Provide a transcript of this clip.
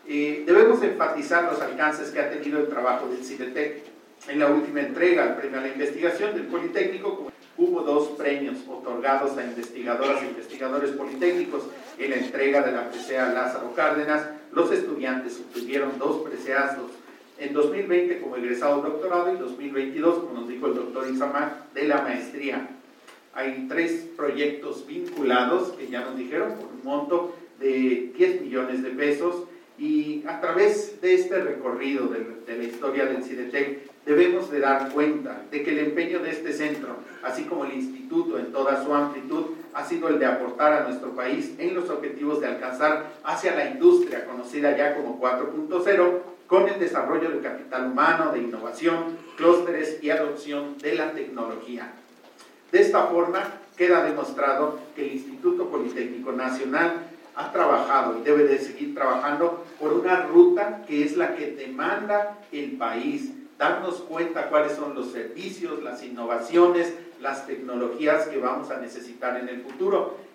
Debemos enfatizar los alcances que ha tenido el trabajo del CIDETEC. En la última entrega al premio a la investigación del Politécnico hubo 2 premios otorgados a investigadoras e investigadores politécnicos. En la entrega de la presea Lázaro Cárdenas, los estudiantes obtuvieron 2 preseazos. En 2020 como egresado doctorado y 2022, como nos dijo el doctor Isamar, de la maestría. Hay 3 proyectos vinculados que ya nos dijeron por un monto de 10 millones de pesos. Y a través de este recorrido de la historia del CIDETEC debemos de dar cuenta de que el empeño de este centro, así como el instituto en toda su amplitud, ha sido el de aportar a nuestro país en los objetivos de alcanzar hacia la industria conocida ya como 4.0, con el desarrollo del capital humano, de innovación, clústeres y adopción de la tecnología. De esta forma queda demostrado que el Instituto Politécnico Nacional ha trabajado y debe de seguir trabajando por una ruta que es la que demanda el país, darnos cuenta cuáles son los servicios, las innovaciones, las tecnologías que vamos a necesitar en el futuro.